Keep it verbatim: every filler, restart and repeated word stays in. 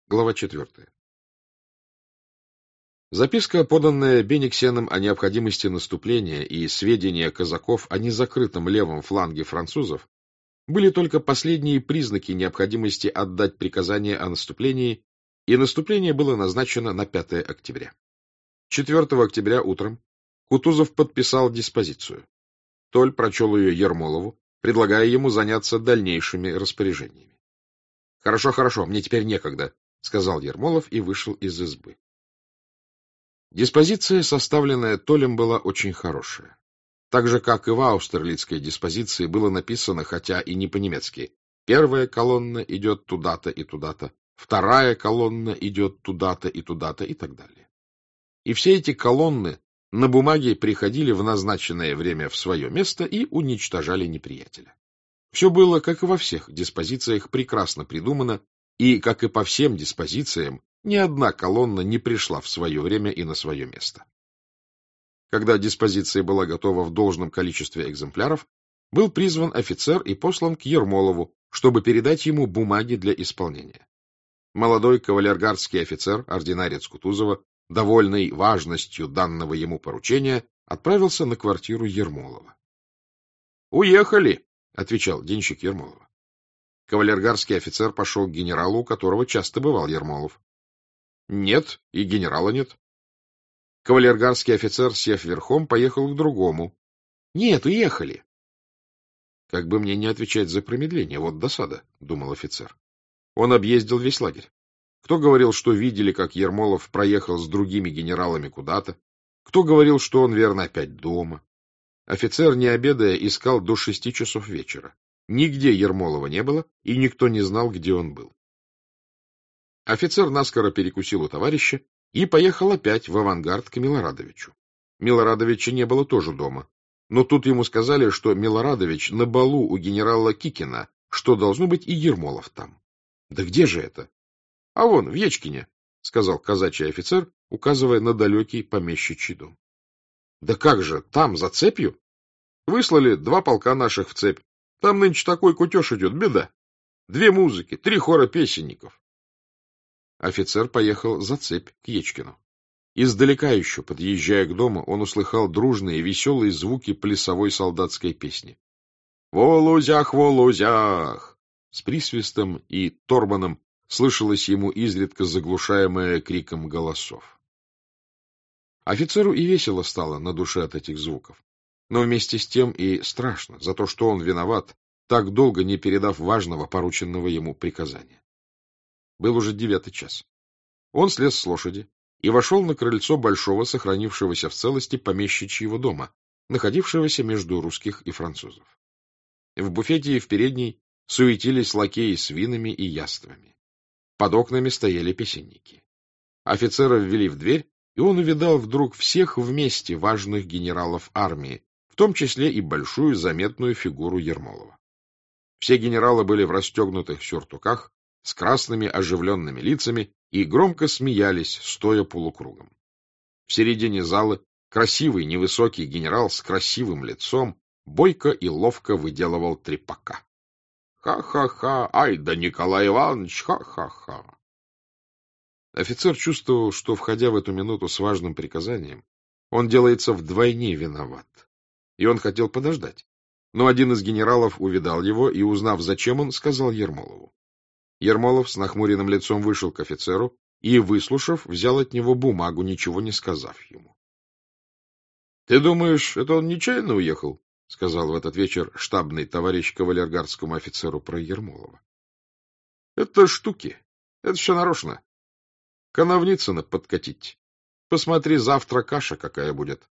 Глава четвертая. Записка, поданная Бениксеном о необходимости наступления, и сведения казаков о незакрытом левом фланге французов были только последние признаки необходимости отдать приказание о наступлении, и наступление было назначено на пятое октября. четвёртого октября утром Кутузов подписал диспозицию. Толь прочел ее Ермолову, предлагая ему заняться дальнейшими распоряжениями. — Хорошо, хорошо, мне теперь некогда, — сказал Ермолов и вышел из избы. Диспозиция, составленная Толем, была очень хорошая. Так же, как и в аустерлицкой диспозиции, было написано, хотя и не по-немецки: первая колонна идет туда-то и туда-то, вторая колонна идет туда-то и туда-то и так далее. И все эти колонны на бумаге приходили в назначенное время в свое место и уничтожали неприятеля. Все было, как и во всех диспозициях, прекрасно придумано, и, как и по всем диспозициям, ни одна колонна не пришла в свое время и на свое место. Когда диспозиция была готова в должном количестве экземпляров, был призван офицер и послан к Ермолову, чтобы передать ему бумаги для исполнения. Молодой кавалергардский офицер, ординарец Кутузова, довольный важностью данного ему поручения, отправился на квартиру Ермолова. — Уехали, — отвечал денщик Ермолова. Кавалергардский офицер пошел к генералу, у которого часто бывал Ермолов. — Нет, и генерала нет. Кавалергарский офицер, сев верхом, поехал к другому. — Нет, уехали. — Как бы мне не отвечать за промедление, вот досада, — думал офицер. Он объездил весь лагерь. Кто говорил, что видели, как Ермолов проехал с другими генералами куда-то, кто говорил, что он, верно, опять дома. Офицер, не обедая, искал до шести часов вечера. Нигде Ермолова не было, и никто не знал, где он был. Офицер наскоро перекусил у товарища и поехал опять в авангард к Милорадовичу. Милорадовича не было тоже дома, но тут ему сказали, что Милорадович на балу у генерала Кикина, что должно быть и Ермолов там. — Да где же это? — А вон, в Ечкине, — сказал казачий офицер, указывая на далекий помещичий дом. — Да как же, там, за цепью? Выслали два полка наших в цепь. Там нынче такой кутеж идет, беда. Две музыки, три хора песенников. Офицер поехал за цепь к Ечкину. Издалека еще, подъезжая к дому, он услыхал дружные веселые звуки плясовой солдатской песни. «Волузях, волузях!» С присвистом и торбаном слышалось ему изредка заглушаемое криком голосов. Офицеру и весело стало на душе от этих звуков, но вместе с тем и страшно за то, что он виноват, так долго не передав важного порученного ему приказания. Был уже девятый час. Он слез с лошади и вошел на крыльцо большого, сохранившегося в целости помещичьего дома, находившегося между русских и французов. В буфете и в передней суетились лакеи с винами и яствами. Под окнами стояли песенники. Офицера ввели в дверь, и он увидал вдруг всех вместе важных генералов армии, в том числе и большую заметную фигуру Ермолова. Все генералы были в расстегнутых сюртуках, с красными оживленными лицами и громко смеялись, стоя полукругом. В середине зала красивый невысокий генерал с красивым лицом бойко и ловко выделывал трепака. «Ха-ха-ха! Ай да Николай Иванович! Ха-ха-ха!» Офицер чувствовал, что, входя в эту минуту с важным приказанием, он делается вдвойне виноват, и он хотел подождать. Но один из генералов увидал его и, узнав, зачем он, сказал Ермолову. Ермолов с нахмуренным лицом вышел к офицеру и, выслушав, взял от него бумагу, ничего не сказав ему. — Ты думаешь, это он нечаянно уехал? — сказал в этот вечер штабный товарищ кавалергардскому офицеру про Ермолова. — Это штуки. Это все нарочно. Коновницына подкатить. Посмотри, завтра каша какая будет.